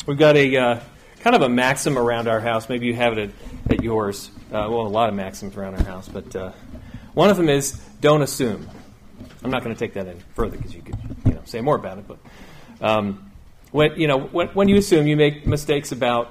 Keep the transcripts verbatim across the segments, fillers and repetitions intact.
we've got a uh, kind of a maxim around our house. Maybe you have it at, at yours. Uh, well, a lot of maxims around our house, but uh, one of them is don't assume. I'm not going to take that any further because you could, you know, say more about it. But um, when you know when, when you assume, you make mistakes about.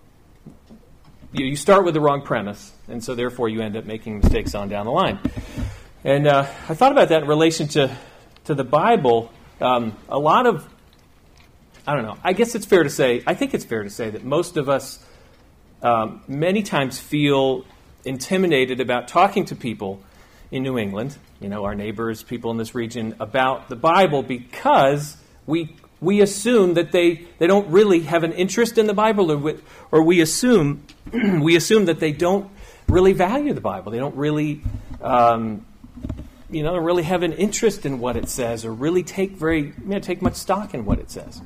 You, you start with the wrong premise, and so therefore you end up making mistakes on down the line. And uh, I thought about that in relation to to the Bible. Um, a lot of, I don't know. I guess it's fair to say. I think it's fair to say that most of us um, many times feel intimidated about talking to people in New England, you know, our neighbors, people in this region, about the Bible because we we assume that they, they don't really have an interest in the Bible, or, we, or we assume we assume that they don't really value the Bible. They don't really, um, you know, really have an interest in what it says, or really take very you know, take much stock in what it says.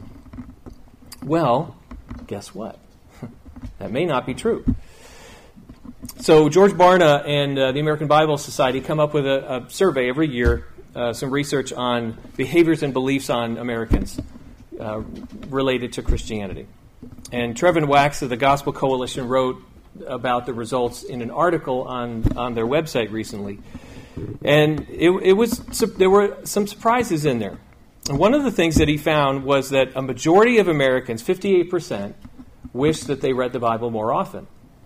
Well, guess what? That may not be true. So George Barna and uh, the American Bible Society come up with a, a survey every year, uh, some research on behaviors and beliefs on Americans uh, related to Christianity. And Trevin Wax of the Gospel Coalition wrote about the results in an article on, on their website recently. And it, it was there were some surprises in there. And one of the things that he found was that a majority of Americans, fifty-eight percent, wish that they read the Bible more often.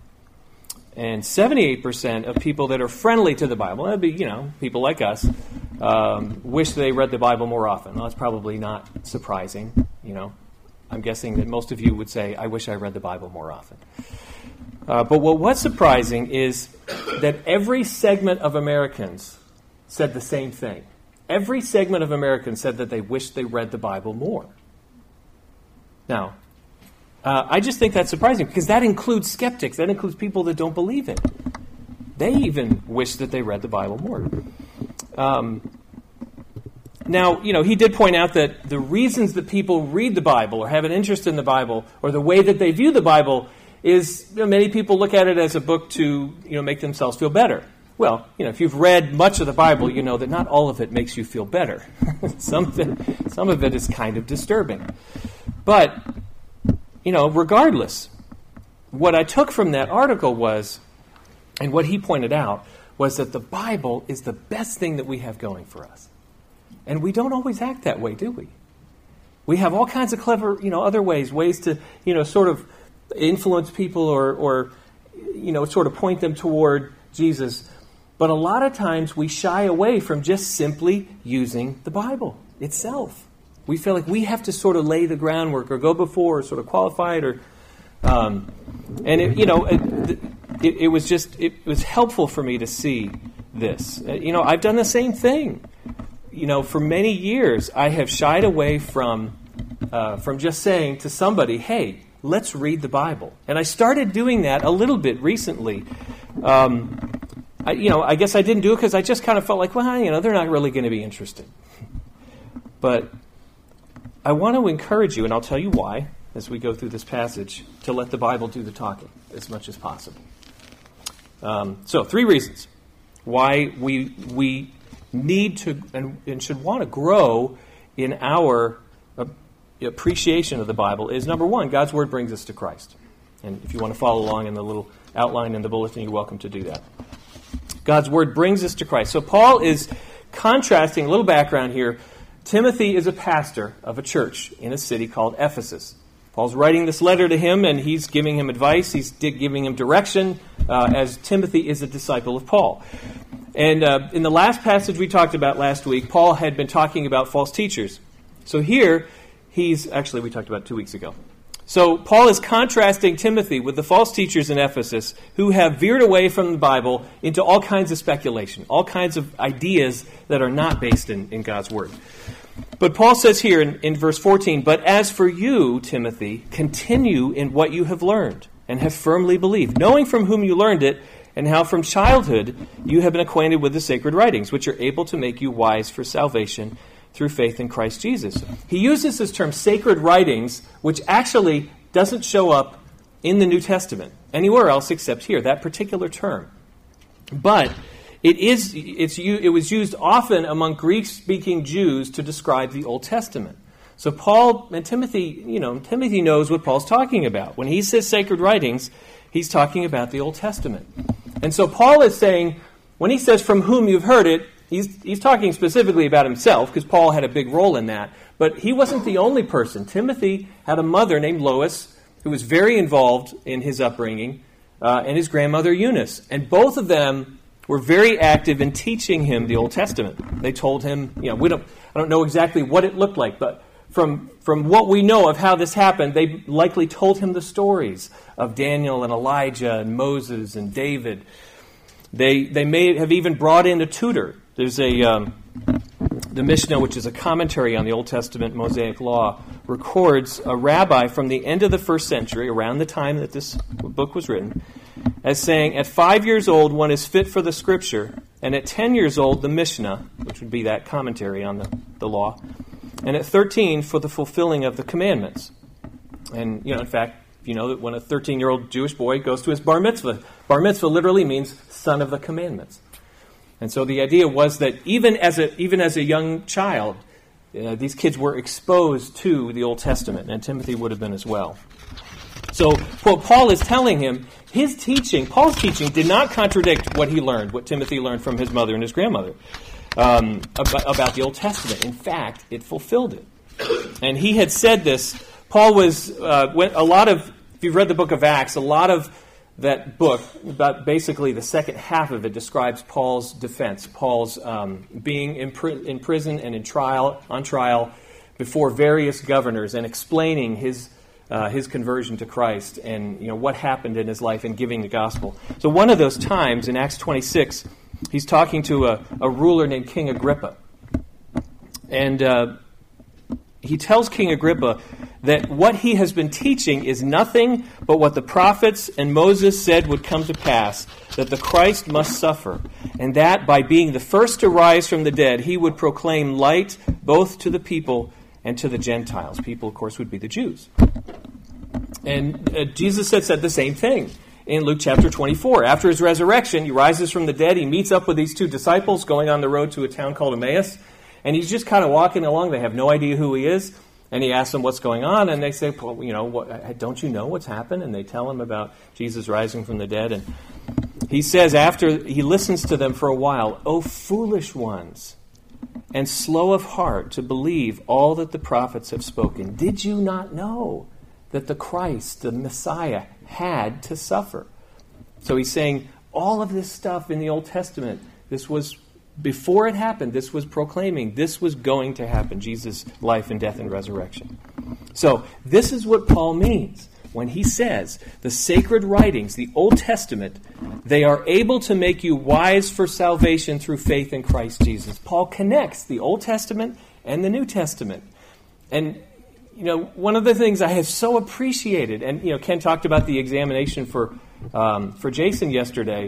And seventy-eight percent of people that are friendly to the Bible, that'd be, you know, people like us, um, wish they read the Bible more often. Well, that's probably not surprising, you know. I'm guessing that most of you would say, I wish I read the Bible more often. Uh, but what was surprising is that every segment of Americans said the same thing. Every segment of Americans said that they wished they read the Bible more. Now, Uh, I just think that's surprising because that includes skeptics. That includes people that don't believe it. They even wish that they read the Bible more. Um, now, you know, he did point out that the reasons that people read the Bible or have an interest in the Bible or the way that they view the Bible is, you know, many people look at it as a book to, you know, make themselves feel better. Well, you know, if you've read much of the Bible, you know that not all of it makes you feel better. some, of it, some of it is kind of disturbing. But you know, regardless, what I took from that article was, and what he pointed out, was that the Bible is the best thing that we have going for us. And we don't always act that way, do we? We have all kinds of clever, you know, other ways, ways to, you know, sort of influence people or, or you know, sort of point them toward Jesus. But a lot of times we shy away from just simply using the Bible itself. We feel like we have to sort of lay the groundwork or go before or sort of qualify it. Or, um, and, it, you know, it, it, it was just, it was helpful for me to see this. You know, I've done the same thing. You know, for many years, I have shied away from, uh, from just saying to somebody, hey, let's read the Bible. And I started doing that a little bit recently. Um, I, you know, I guess I didn't do it because I just kind of felt like, well, you know, they're not really going to be interested. But I want to encourage you, and I'll tell you why, as we go through this passage, to let the Bible do the talking as much as possible. Um, so, three reasons why we we need to and, and should want to grow in our uh, appreciation of the Bible is, number one, God's Word brings us to Christ. And if you want to follow along in the little outline in the bulletin, you're welcome to do that. God's Word brings us to Christ. So Paul is contrasting, a little background here. Timothy is a pastor of a church in a city called Ephesus. Paul's writing this letter to him, and he's giving him advice. He's giving him direction, uh, as Timothy is a disciple of Paul. And uh, in the last passage we talked about last week, Paul had been talking about false teachers. So here, he's... Actually, we talked about it two weeks ago. So Paul is contrasting Timothy with the false teachers in Ephesus who have veered away from the Bible into all kinds of speculation, all kinds of ideas that are not based in, in God's Word. But Paul says here in, in verse fourteen, "But as for you, Timothy, continue in what you have learned and have firmly believed, knowing from whom you learned it, and how from childhood you have been acquainted with the sacred writings, which are able to make you wise for salvation through faith in Christ Jesus." He uses this term, sacred writings, which actually doesn't show up in the New Testament anywhere else except here, that particular term. But it is it's it was used often among Greek-speaking Jews to describe the Old Testament. So Paul and Timothy, you know, Timothy knows what Paul's talking about. When he says sacred writings, he's talking about the Old Testament. And so Paul is saying, when he says from whom you've heard it, he's, he's talking specifically about himself, because Paul had a big role in that. But he wasn't the only person. Timothy had a mother named Lois who was very involved in his upbringing, uh, and his grandmother Eunice. And both of them were very active in teaching him the Old Testament. They told him, you know, we don't, I don't know exactly what it looked like, but from, from what we know of how this happened, they likely told him the stories of Daniel and Elijah and Moses and David. They they may have even brought in a tutor. There's a um, the Mishnah, which is a commentary on the Old Testament Mosaic Law, records a rabbi from the end of the first century, around the time that this book was written, as saying, at five years old, one is fit for the Scripture, and at ten years old, the Mishnah, which would be that commentary on the, the law, and at thirteen, for the fulfilling of the commandments. And, you know, in fact, you know that when a thirteen-year-old Jewish boy goes to his bar mitzvah, bar mitzvah literally means son of the commandments. And so the idea was that even as a even as a young child, uh, these kids were exposed to the Old Testament, and Timothy would have been as well. So what Paul is telling him, his teaching, Paul's teaching, did not contradict what he learned, what Timothy learned from his mother and his grandmother um, about, about the Old Testament. In fact, it fulfilled it. And he had said this. Paul was, uh, when, a lot of, if you've read the book of Acts, a lot of that book, about basically the second half of it, describes Paul's defense, Paul's um, being in, pri- in prison and in trial, on trial before various governors, and explaining his uh, his conversion to Christ and, you know, what happened in his life and giving the gospel. So one of those times in Acts twenty-six, he's talking to a, a ruler named King Agrippa, and uh, he tells King Agrippa that what he has been teaching is nothing but what the prophets and Moses said would come to pass, that the Christ must suffer, and that by being the first to rise from the dead, he would proclaim light both to the people and to the Gentiles. People, of course, would be the Jews. And uh, Jesus had said the same thing in Luke chapter twenty-four. After his resurrection, he rises from the dead, he meets up with these two disciples going on the road to a town called Emmaus, and he's just kind of walking along. They have no idea who he is. And he asks them what's going on, and they say, well, you know, what, don't you know what's happened? And they tell him about Jesus rising from the dead. And he says, after he listens to them for a while, "O foolish ones, and slow of heart to believe all that the prophets have spoken. Did you not know that the Christ, the Messiah, had to suffer?" So he's saying all of this stuff in the Old Testament, this was before it happened, this was proclaiming, this was going to happen, Jesus' life and death and resurrection. So this is what Paul means when he says the sacred writings, the Old Testament, they are able to make you wise for salvation through faith in Christ Jesus. Paul connects the Old Testament and the New Testament. And, you know, one of the things I have so appreciated, and, you know, Ken talked about the examination for um, for Jason yesterday.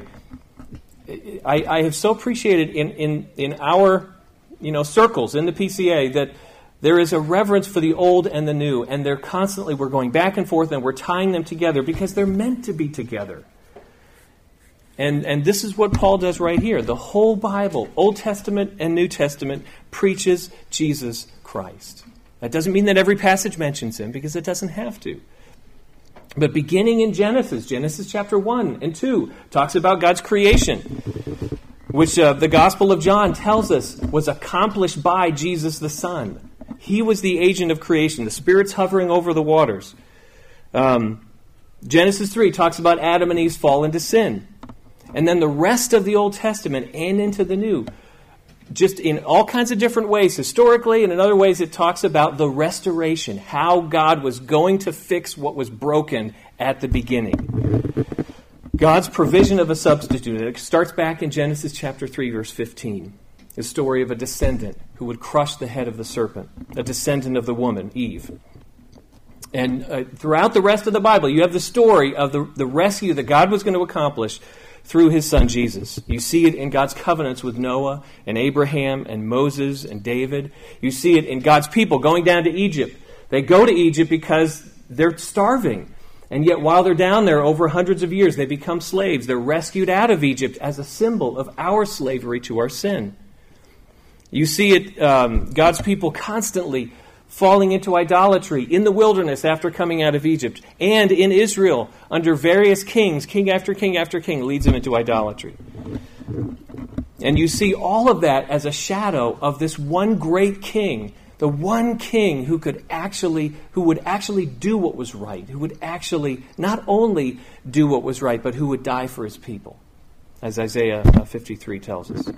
I, I have so appreciated in, in, in our, you know, circles in the P C A that there is a reverence for the old and the new, and they're constantly, we're going back and forth and we're tying them together because they're meant to be together. And and this is what Paul does right here. The whole Bible, Old Testament and New Testament, preaches Jesus Christ. That doesn't mean that every passage mentions him, because it doesn't have to. But beginning in Genesis, Genesis chapter one and two, talks about God's creation, which uh, the Gospel of John tells us was accomplished by Jesus the Son. He was the agent of creation. The Spirit's hovering over the waters. Um, Genesis three talks about Adam and Eve's fall into sin. And then the rest of the Old Testament and into the New, just in all kinds of different ways, historically and in other ways, it talks about the restoration, how God was going to fix what was broken at the beginning. God's provision of a substitute. It starts back in Genesis chapter three, verse fifteen. The story of a descendant who would crush the head of the serpent, a descendant of the woman, Eve. And uh, throughout the rest of the Bible, you have the story of the, the rescue that God was going to accomplish through his son Jesus. You see it in God's covenants with Noah and Abraham and Moses and David. You see it in God's people going down to Egypt. They go to Egypt because they're starving. And yet while they're down there over hundreds of years, they become slaves. They're rescued out of Egypt as a symbol of our slavery to our sin. You see it, um, God's people constantly falling into idolatry in the wilderness after coming out of Egypt, and in Israel under various kings, king after king after king, leads them into idolatry. And you see all of that as a shadow of this one great king, the one king who could actually, who would actually do what was right, who would actually not only do what was right, but who would die for his people, as Isaiah fifty-three tells us.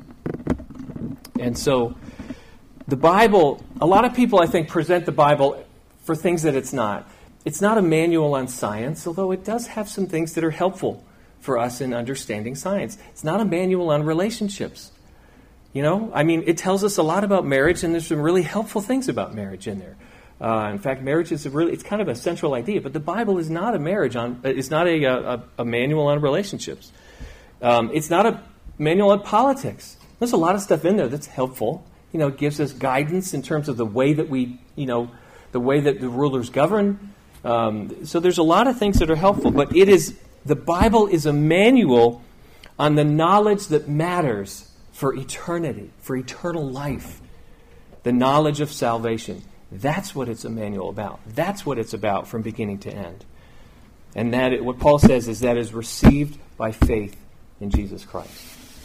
And so the Bible, a lot of people, I think, present the Bible for things that it's not. It's not a manual on science, although it does have some things that are helpful for us in understanding science. It's not a manual on relationships. You know, I mean, it tells us a lot about marriage, and there's some really helpful things about marriage in there. Uh, in fact, marriage is a really, it's kind of a central idea, but the Bible is not a marriage on, it's not a, a, a manual on relationships. Um, it's not a manual on politics. There's a lot of stuff in there that's helpful. You know, it gives us guidance in terms of the way that we, you know, the way that the rulers govern. Um, so there's a lot of things that are helpful, but it is, the Bible is a manual on the knowledge that matters for eternity, for eternal life. The knowledge of salvation. That's what it's a manual about. That's what it's about from beginning to end. And that, it, what Paul says is that is received by faith in Jesus Christ.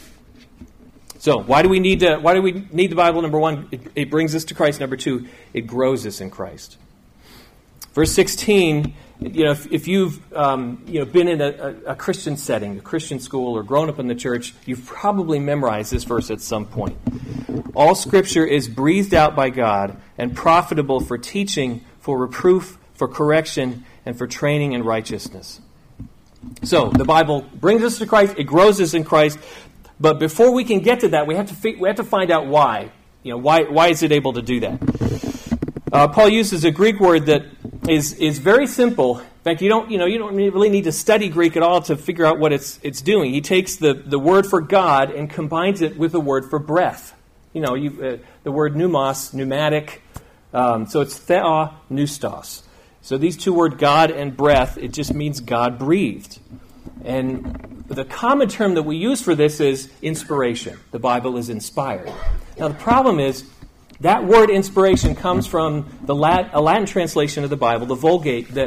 So, why do we need to, why do we need the Bible? Number one, it, it brings us to Christ. Number two, it grows us in Christ. Verse sixteen, you know, if, if you've um, you know been in a, a, a Christian setting, a Christian school, or grown up in the church, you've probably memorized this verse at some point. All Scripture is breathed out by God and profitable for teaching, for reproof, for correction, and for training in righteousness. So, the Bible brings us to Christ, it grows us in Christ, but before we can get to that, we have to fi- we have to find out why. You know, why why is it able to do that? Uh, Paul uses a Greek word that is is very simple. In fact, you don't you know you don't really need to study Greek at all to figure out what it's it's doing. He takes the, the word for God and combines it with the word for breath. You know, you, uh, the word pneumos, pneumatic. Um, so it's theos, pneustos. So these two words, God and breath, it just means God breathed. And the common term that we use for this is inspiration. The Bible is inspired. Now the problem is, that word inspiration comes from the Latin, a Latin translation of the Bible, the Vulgate, that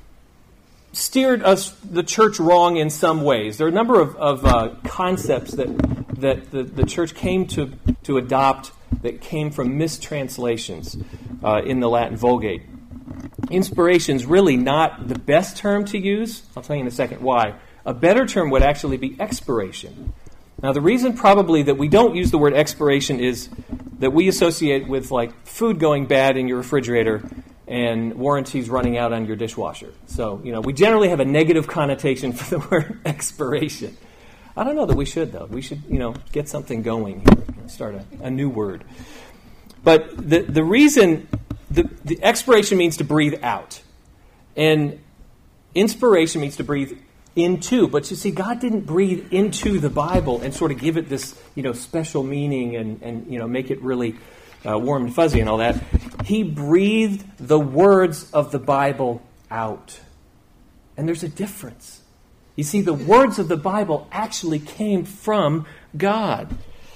steered us, the church, wrong in some ways. There are a number of, of uh, concepts that that the, the church came to, to adopt that came from mistranslations uh, in the Latin Vulgate. Inspiration is really not the best term to use. I'll tell you in a second why. A better term would actually be expiration. Now, the reason probably that we don't use the word expiration is that we associate with like food going bad in your refrigerator and warranties running out on your dishwasher. So, you know, we generally have a negative connotation for the word expiration. I don't know that we should, though. We should, you know, get something going here, start a, a new word. But the the reason, the, the expiration means to breathe out. And inspiration means to breathe into. But you see, God didn't breathe into the Bible and sort of give it this, you know, special meaning and, and you know, make it really uh, warm and fuzzy and all that. He breathed the words of the Bible out. And there's a difference. You see, the words of the Bible actually came from God.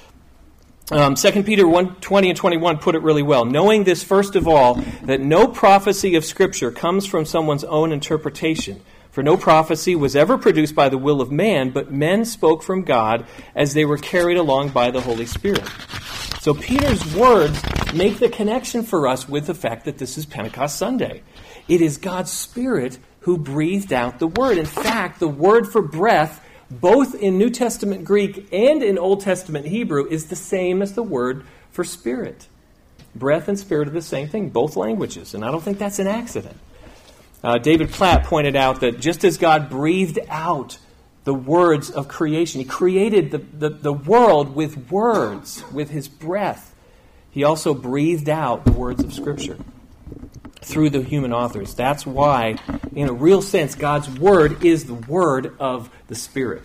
Um, Second Peter one, twenty and twenty-one put it really well. Knowing this, first of all, that no prophecy of Scripture comes from someone's own interpretation. For no prophecy was ever produced by the will of man, but men spoke from God as they were carried along by the Holy Spirit. So Peter's words make the connection for us with the fact that this is Pentecost Sunday. It is God's Spirit who breathed out the word. In fact, the word for breath, both in New Testament Greek and in Old Testament Hebrew, is the same as the word for spirit. Breath and spirit are the same thing, both languages, and I don't think that's an accident. Uh, David Platt pointed out that just as God breathed out the words of creation, He created the, the, the world with words, with His breath. He also breathed out the words of Scripture through the human authors. That's why, in a real sense, God's Word is the Word of the Spirit.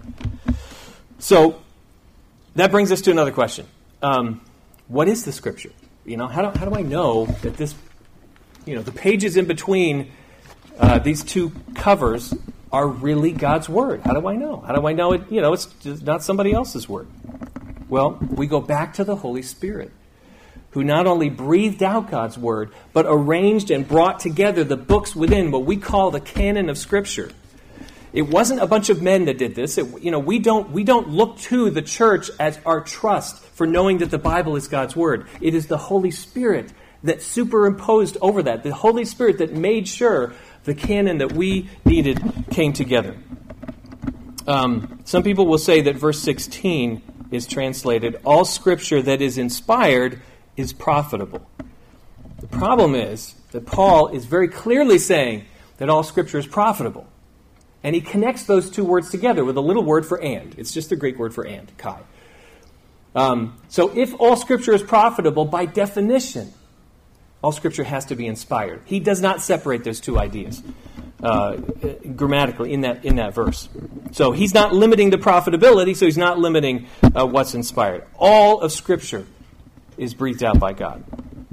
So, that brings us to another question. Um, what is the Scripture? You know, how do, how do I know that this, you know, the pages in between uh, these two covers are really God's Word? How do I know? How do I know it, you know, it's just not somebody else's Word? Well, we go back to the Holy Spirit. who not only breathed out God's Word, but arranged and brought together the books within what we call the canon of Scripture. It wasn't a bunch of men that did this. It, you know, we don't we don't look to the church as our trust for knowing that the Bible is God's Word. It is the Holy Spirit that superimposed over that, the Holy Spirit that made sure the canon that we needed came together. Um, some people will say that verse sixteen is translated, all Scripture that is inspired is profitable. The problem is that Paul is very clearly saying that all Scripture is profitable. And he connects those two words together with a little word for and. It's just the Greek word for and, kai. Um, so if all Scripture is profitable, by definition, all Scripture has to be inspired. He does not separate those two ideas uh, grammatically in that in that verse. So he's not limiting the profitability, so he's not limiting uh, what's inspired. All of Scripture is breathed out by God.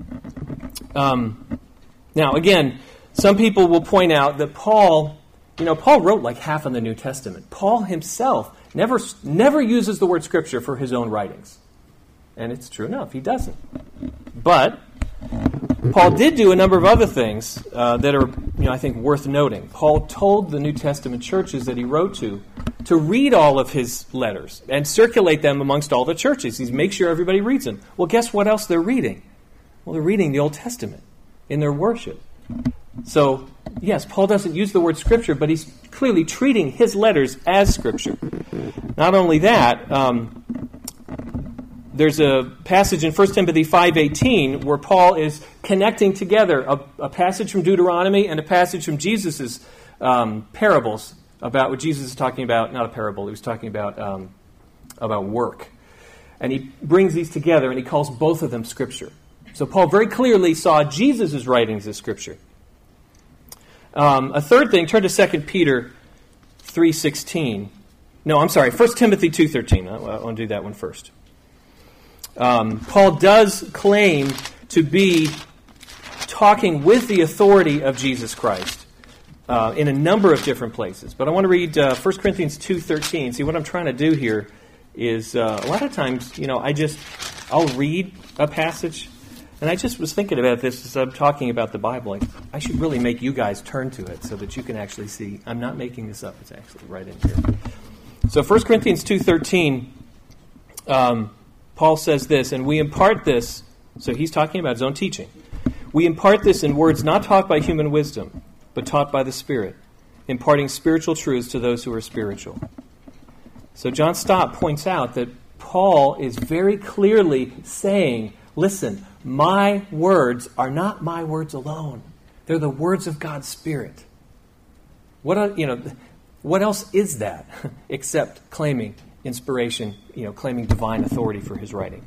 Um, now, again, some people will point out that Paul, you know, Paul wrote like half of the New Testament. Paul himself never never uses the word Scripture for his own writings. And it's true enough, he doesn't. But Paul did do a number of other things uh, that are, you know, I think worth noting. Paul told the New Testament churches that he wrote to to read all of his letters and circulate them amongst all the churches. He's make sure everybody reads them. Well, guess what else they're reading? Well, they're reading the Old Testament in their worship. So, yes, Paul doesn't use the word Scripture, but he's clearly treating his letters as Scripture. Not only that, um, there's a passage in First Timothy five eighteen where Paul is connecting together a, a passage from Deuteronomy and a passage from Jesus' um, parables about what Jesus is talking about. Not a parable, he was talking about um, about work. And he brings these together and he calls both of them Scripture. So Paul very clearly saw Jesus' writings as Scripture. Um, a third thing, turn to Second Peter three sixteen. No, I'm sorry, First Timothy two thirteen. I, I want to do that one first. Um, Paul does claim to be talking with the authority of Jesus Christ uh, in a number of different places. But I want to read uh, First Corinthians two thirteen. See, what I'm trying to do here is uh, a lot of times, you know, I just, I'll read a passage, and I just was thinking about this as I'm talking about the Bible. Like, I should really make you guys turn to it so that you can actually see. I'm not making this up. It's actually right in here. So First Corinthians two thirteen, um, Paul says this, and we impart this, so he's talking about his own teaching. We impart this in words not taught by human wisdom, but taught by the Spirit, imparting spiritual truths to those who are spiritual. So John Stott points out that Paul is very clearly saying, listen, my words are not my words alone. They're the words of God's Spirit. What, you know, what else is that except claiming inspiration, you know, claiming divine authority for his writing?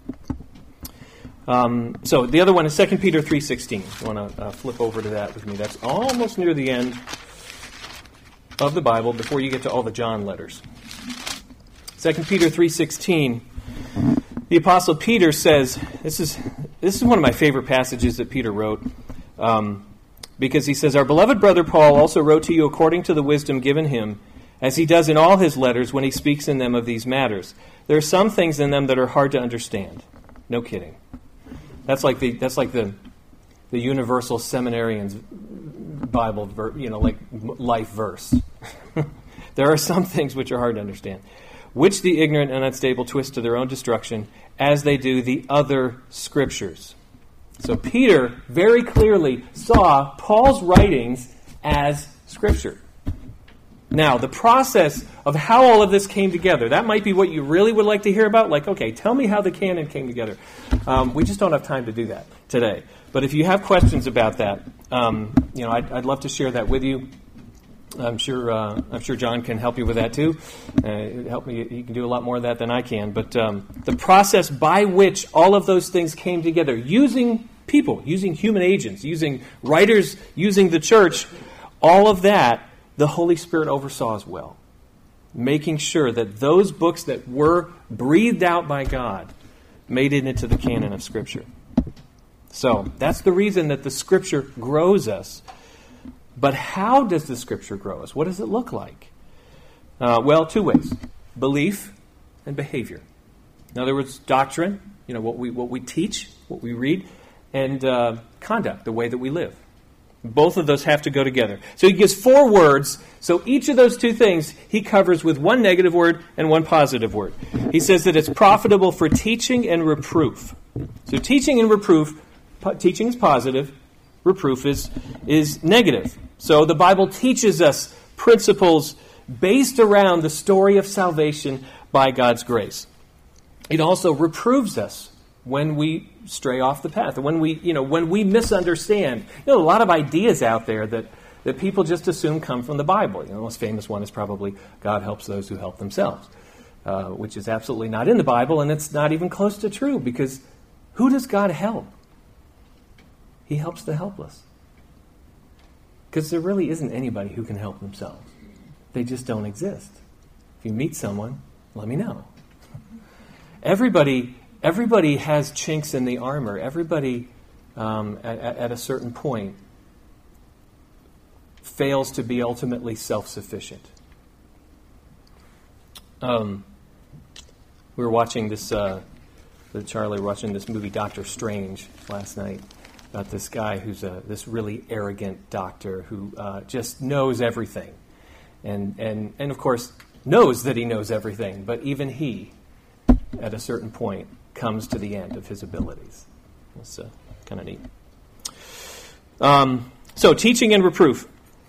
Um, so the other one is Second Peter three sixteen. You want to uh, flip over to that with me. That's almost near the end of the Bible before you get to all the John letters. Second Peter three sixteen. The Apostle Peter says, this is this is one of my favorite passages that Peter wrote, um, because he says, our beloved brother Paul also wrote to you according to the wisdom given him, as he does in all his letters when he speaks in them of these matters. There are some things in them that are hard to understand. No kidding. That's like the that's like the the universal seminarian's Bible, ver, you know, like life verse. There are some things which are hard to understand, which the ignorant and unstable twist to their own destruction, as they do the other Scriptures. So Peter very clearly saw Paul's writings as Scripture. Now, the process of how all of this came together, that might be what you really would like to hear about. Like, okay, tell me how the canon came together. Um, we just don't have time to do that today. But if you have questions about that, um, you know, I'd, I'd love to share that with you. I'm sure uh, I'm sure John can help you with that too. Uh, help me. He can do a lot more of that than I can. But um, the process by which all of those things came together, using people, using human agents, using writers, using the church, all of that, the Holy Spirit oversaw as well, making sure that those books that were breathed out by God made it into the canon of Scripture. So that's the reason that the Scripture grows us. But how does the Scripture grow us? What does it look like? Uh, well, two ways: belief and behavior. In other words, doctrine, you know, what we what we teach what we read, and uh, conduct, the way that we live. Both of those have to go together. So he gives four words. So each of those two things he covers with one negative word and one positive word. He says that it's profitable for teaching and reproof. So teaching and reproof, po- teaching is positive, reproof is, is negative. So the Bible teaches us principles based around the story of salvation by God's grace. It also reproves us when we stray off the path, when we, you know, when we misunderstand. You know, a lot of ideas out there that, that people just assume come from the Bible. You know, the most famous one is probably God helps those who help themselves, uh, which is absolutely not in the Bible, and it's not even close to true, because who does God help? He helps the helpless. Because there really isn't anybody who can help themselves. They just don't exist. If you meet someone, let me know. Everybody... Everybody has chinks in the armor. Everybody, um, at, at a certain point, fails to be ultimately self-sufficient. Um, we were watching this, uh, with Charlie, watching this movie Doctor Strange last night, about this guy who's a, this really arrogant doctor who uh, just knows everything. And, and, and, of course, knows that he knows everything, but even he, at a certain point, comes to the end of his abilities. That's uh, kind of neat. Um, so, teaching and reproof.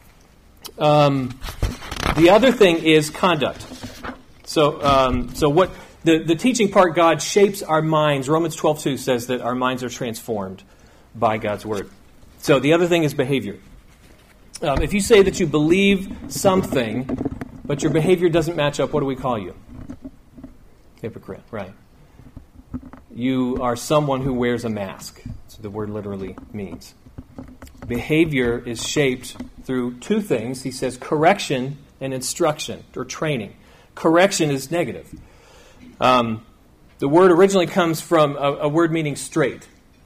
Um, the other thing is conduct. So, um, so what the, the teaching part, God shapes our minds. Romans twelve two says that our minds are transformed by God's word. So, the other thing is behavior. Um, if you say that you believe something, but your behavior doesn't match up, what do we call you? Hypocrite, right. You are someone who wears a mask. That's what the word literally means. Behavior is shaped through two things. He says correction and instruction, or training. Correction is negative. Um, the word originally comes from a, a word meaning straight.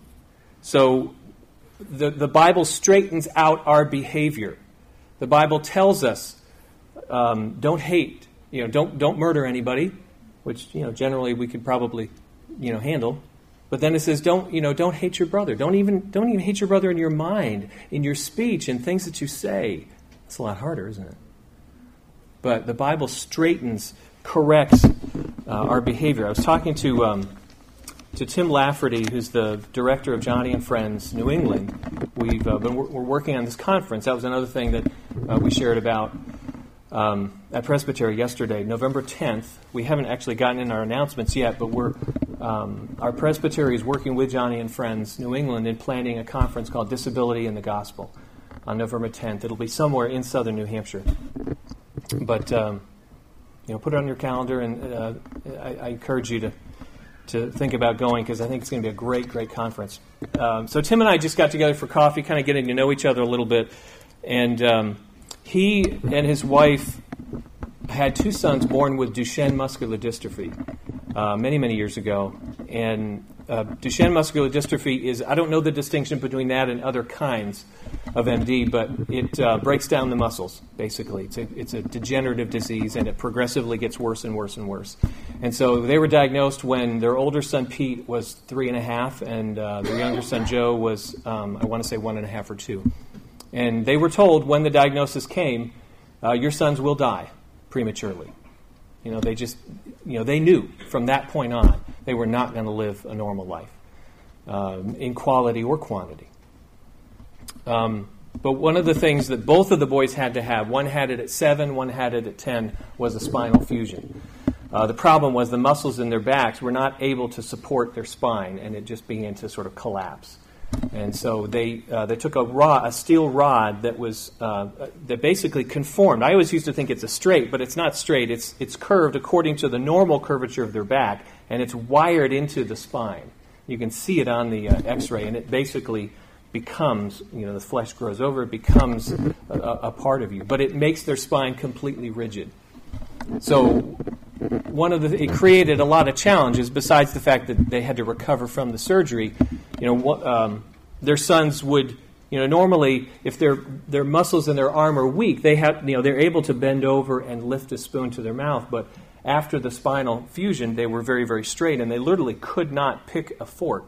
So the, the Bible straightens out our behavior. The Bible tells us um, don't hate, you know, don't don't murder anybody, which, you know, generally we could probably, you know, handle. But then it says, don't, you know, don't hate your brother. Don't even, don't even hate your brother in your mind, in your speech, and things that you say. It's a lot harder, isn't it? But the Bible straightens, corrects uh, our behavior. I was talking to um, to Tim Lafferty, who's the director of Johnny and Friends New England. We've uh, been we're working on this conference. That was another thing that uh, we shared about Um, at Presbytery yesterday, November tenth. We haven't actually gotten in our announcements yet, but we're um, our Presbytery is working with Johnny and Friends New England in planning a conference called Disability in the Gospel on November tenth. It'll be somewhere in southern New Hampshire. But um, you know, put it on your calendar, and uh, I, I encourage you to to think about going, because I think it's going to be a great, great conference. Um, so Tim and I just got together for coffee, kind of getting to know each other a little bit, and um, he and his wife had two sons born with Duchenne muscular dystrophy uh, many, many years ago. And uh, Duchenne muscular dystrophy is, I don't know the distinction between that and other kinds of M D, but it uh, breaks down the muscles, basically. It's a, it's a degenerative disease, and it progressively gets worse and worse and worse. And so they were diagnosed when their older son, Pete, was three and a half, and uh, their younger son, Joe, was, um, I want to say, one and a half or two. And they were told when the diagnosis came, uh, your sons will die prematurely. You know, they just, you know, they knew from that point on they were not going to live a normal life um, in quality or quantity. Um, but one of the things that both of the boys had to have, one had it at seven, one had it at ten, was a spinal fusion. Uh, the problem was the muscles in their backs were not able to support their spine, and it just began to sort of collapse. And so they uh, they took a rod, a steel rod that was uh, that basically conformed. I always used to think it's a straight, but it's not straight. It's it's curved according to the normal curvature of their back, and it's wired into the spine. You can see it on the uh, X-ray, and it basically becomes, you know, the flesh grows over, it becomes a, a part of you. But it makes their spine completely rigid. So one of the it created a lot of challenges besides the fact that they had to recover from the surgery. You know, um, their sons would, you know, normally if their their muscles in their arm are weak, they have, you know, they're able to bend over and lift a spoon to their mouth. But after the spinal fusion, they were very, very straight, and they literally could not pick a fork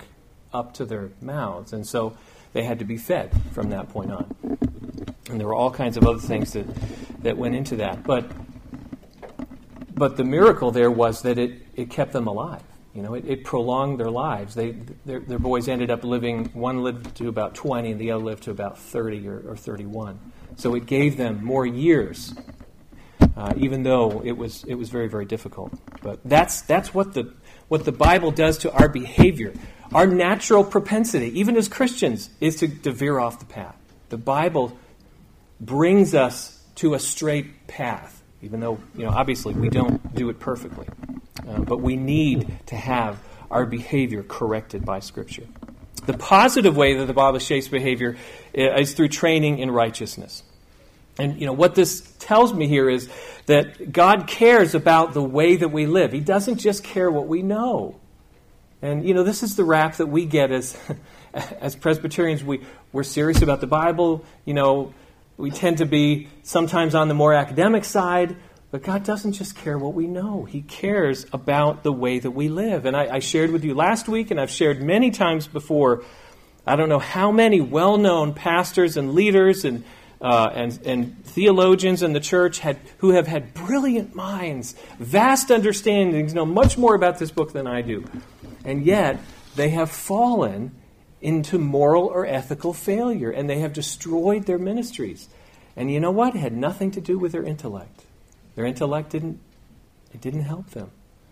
up to their mouths. And so they had to be fed from that point on. And there were all kinds of other things that, that went into that. But but the miracle there was that it, it kept them alive. You know, it, it prolonged their lives. They their, their boys ended up living, one lived to about twenty and the other lived to about thirty or, or thirty-one. So it gave them more years, uh, even though it was it was very, very difficult. But that's that's what the what the Bible does to our behavior. Our natural propensity, even as Christians, is to, to veer off the path. The Bible brings us to a straight path, even though, you know, obviously we don't do it perfectly. Uh, but we need to have our behavior corrected by Scripture. The positive way that the Bible shapes behavior is through training in righteousness. And, you know, what this tells me here is that God cares about the way that we live. He doesn't just care what we know. And, you know, this is the rap that we get as as Presbyterians. We, we're serious about the Bible. You know, we tend to be sometimes on the more academic side. But God doesn't just care what we know. He cares about the way that we live. And I, I shared with you last week, and I've shared many times before, I don't know how many well-known pastors and leaders and uh, and, and theologians in the church had who have had brilliant minds, vast understandings, know much more about this book than I do. And yet, they have fallen into moral or ethical failure, and they have destroyed their ministries. And you know what? It had nothing to do with their intellect. Their intellect didn't, it didn't help them.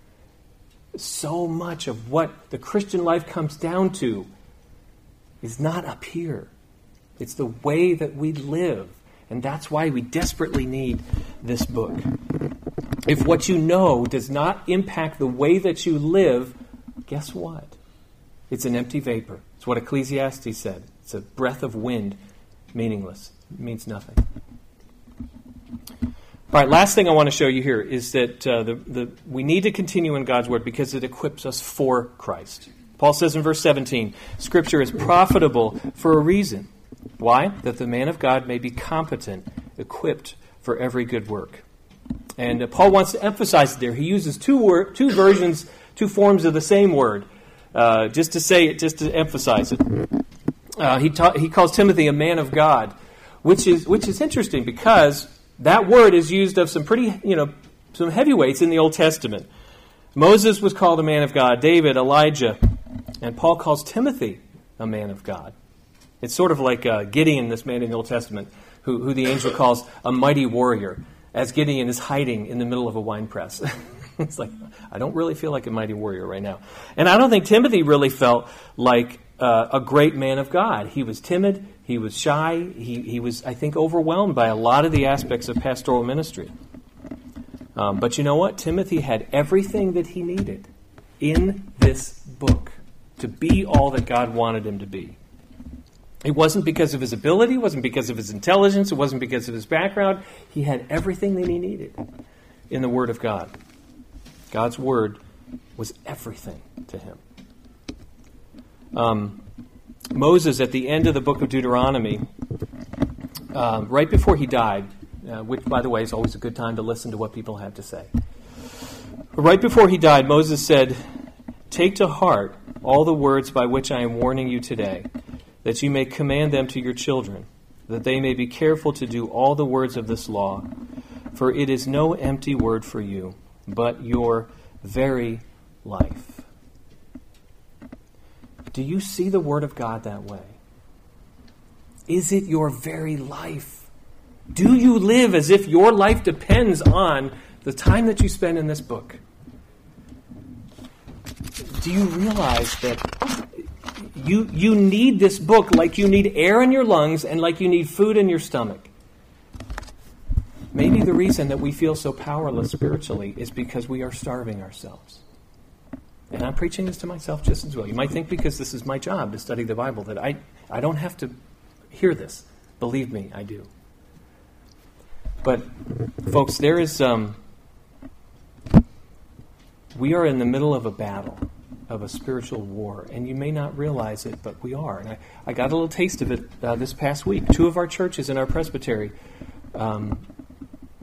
So much of what the Christian life comes down to is not up here. It's the way that we live. And that's why we desperately need this book. If what you know does not impact the way that you live, guess what? It's an empty vapor. It's what Ecclesiastes said. It's a breath of wind, meaningless. It means nothing. All right, last thing I want to show you here is that uh, the, the, we need to continue in God's Word because it equips us for Christ. Paul says in verse seventeen, Scripture is profitable for a reason. Why? That the man of God may be competent, equipped for every good work. And uh, Paul wants to emphasize it there. He uses two wor- two versions, two forms of the same word, uh, just to say it, just to emphasize it. Uh, he ta- he calls Timothy a man of God, which is which is interesting because that word is used of some pretty, you know, some heavyweights in the Old Testament. Moses was called a man of God, David, Elijah, and Paul calls Timothy a man of God. It's sort of like uh, Gideon, this man in the Old Testament, who, who the angel calls a mighty warrior, as Gideon is hiding in the middle of a wine press. It's like, I don't really feel like a mighty warrior right now. And I don't think Timothy really felt like uh, a great man of God. He was timid. He was shy. He, he was, I think, overwhelmed by a lot of the aspects of pastoral ministry. Um, but you know what? Timothy had everything that he needed in this book to be all that God wanted him to be. It wasn't because of his ability. It wasn't because of his intelligence. It wasn't because of his background. He had everything that he needed in the Word of God. God's Word was everything to him. Um, Moses, at the end of the book of Deuteronomy, um, right before he died, uh, which, by the way, is always a good time to listen to what people have to say. Right before he died, Moses said, "Take to heart all the words by which I am warning you today, that you may command them to your children, that they may be careful to do all the words of this law. For it is no empty word for you, but your very life." Do you see the Word of God that way? Is it your very life? Do you live as if your life depends on the time that you spend in this book? Do you realize that you, you need this book like you need air in your lungs and like you need food in your stomach? Maybe the reason that we feel so powerless spiritually is because we are starving ourselves. And I'm preaching this to myself just as well. You might think because this is my job to study the Bible that I, I don't have to hear this. Believe me, I do. But, folks, there is... Um, we are in the middle of a battle, of a spiritual war, and you may not realize it, but we are. And I, I got a little taste of it uh, this past week. Two of our churches in our presbytery um,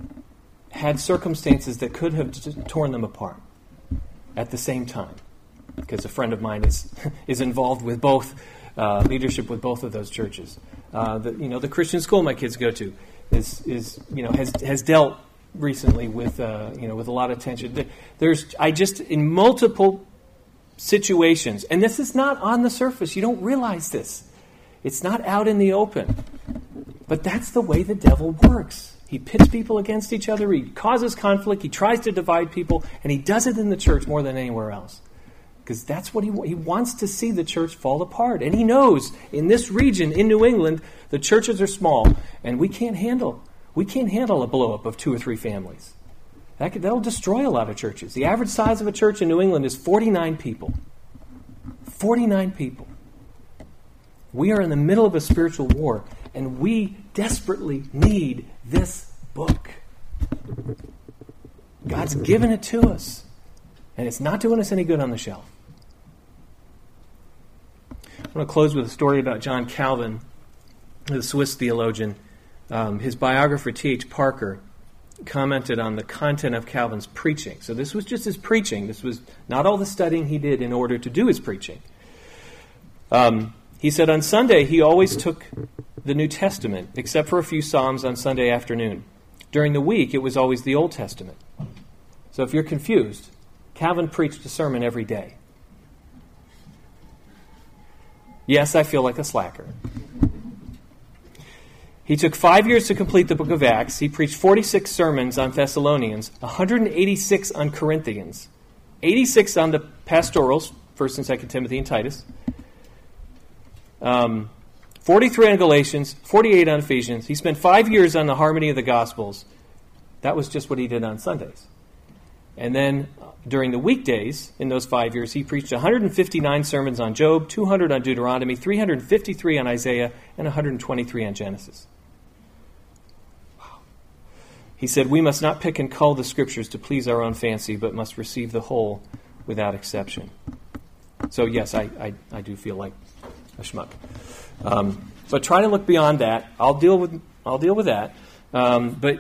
had circumstances that could have t- torn them apart at the same time. because a friend of mine is is involved with both uh, leadership with both of those churches. Uh, the, you know, the Christian school my kids go to is is you know has has dealt recently with uh, you know with a lot of tension. There's I just in multiple situations, and this is not on the surface. You don't realize this. It's not out in the open. But that's the way the devil works. He pits people against each other. He causes conflict. He tries to divide people. And he does it in the church more than anywhere else. Because that's what he, he wants to see the church fall apart. And he knows in this region, in New England, the churches are small. And we can't handle, we can't handle a blow-up of two or three families. That could, that'll destroy a lot of churches. The average size of a church in New England is forty-nine people. forty-nine people. We are in the middle of a spiritual war, and we desperately need this book. God's given it to us, and it's not doing us any good on the shelf. I'm going to close with a story about John Calvin, the Swiss theologian. Um, his biographer, T H Parker, commented on the content of Calvin's preaching. So this was just his preaching. This was not all the studying he did in order to do his preaching. Um... He said on Sunday he always took the New Testament, except for a few Psalms on Sunday afternoon. During the week, it was always the Old Testament. So if you're confused, Calvin preached a sermon every day. Yes, I feel like a slacker. He took five years to complete the book of Acts. He preached forty-six sermons on Thessalonians, one hundred eighty-six on Corinthians, eighty-six on the pastorals, First and Second Timothy and Titus, Um, forty-three on Galatians, forty-eight on Ephesians. He spent five years on the harmony of the Gospels. That was just what he did on Sundays. And then during the weekdays, in those five years, he preached one hundred fifty-nine sermons on Job, two hundred on Deuteronomy, three hundred fifty-three on Isaiah, and one hundred twenty-three on Genesis. Wow. He said, we must not pick and cull the Scriptures to please our own fancy, but must receive the whole without exception. So yes, I, I, I do feel like a schmuck. Um, but try to look beyond that. I'll deal with I'll deal with that. Um, but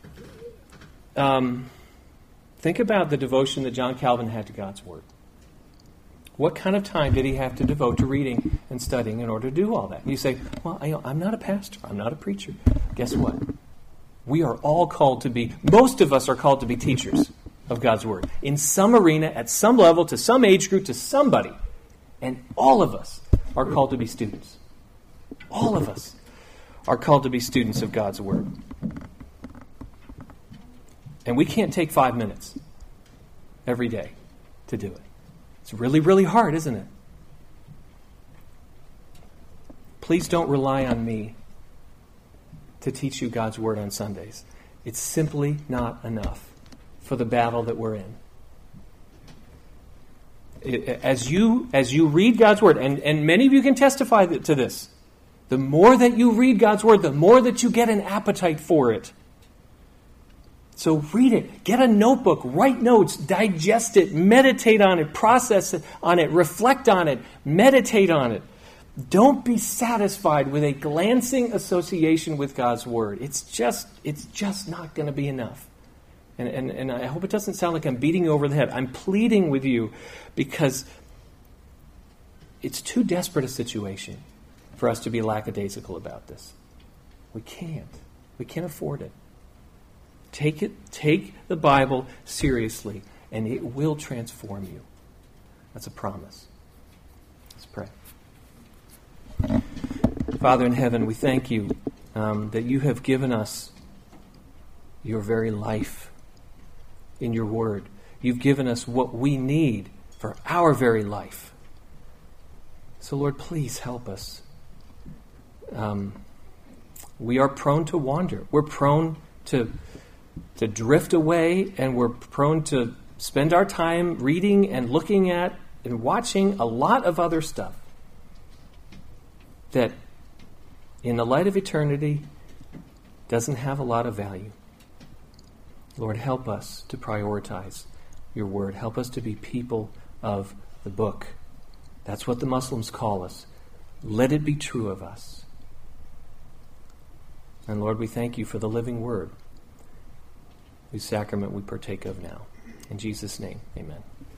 um, think about the devotion that John Calvin had to God's Word. What kind of time did he have to devote to reading and studying in order to do all that? You say, well, I, I'm not a pastor. I'm not a preacher. Guess what? We are all called to be, most of us are called to be teachers of God's Word. In some arena, at some level, to some age group, to somebody. And all of us are called to be students. All of us are called to be students of God's Word. And we can't take five minutes every day to do it. It's really, really hard, isn't it? Please don't rely on me to teach you God's Word on Sundays. It's simply not enough for the battle that we're in. As you as you read God's Word, and, and many of you can testify to this, the more that you read God's Word, the more that you get an appetite for it. So read it. Get a notebook. Write notes. Digest it. Meditate on it. Process it on it. Reflect on it. Meditate on it. Don't be satisfied with a glancing association with God's Word. It's just it's just not going to be enough. And, and, and I hope it doesn't sound like I'm beating you over the head. I'm pleading with you because it's too desperate a situation for us to be lackadaisical about this. We can't. We can't afford it. Take it. Take the Bible seriously, and it will transform you. That's a promise. Let's pray. Father in heaven, we thank you um, that you have given us your very life in your Word. You've given us what we need for our very life. So, Lord, please help us. Um, we are prone to wander. We're prone to, to drift away, and we're prone to spend our time reading and looking at and watching a lot of other stuff that, in the light of eternity, doesn't have a lot of value. Lord, help us to prioritize your Word. Help us to be people of the book. That's what the Muslims call us. Let it be true of us. And Lord, we thank you for the living Word, whose sacrament we partake of now. In Jesus' name, amen.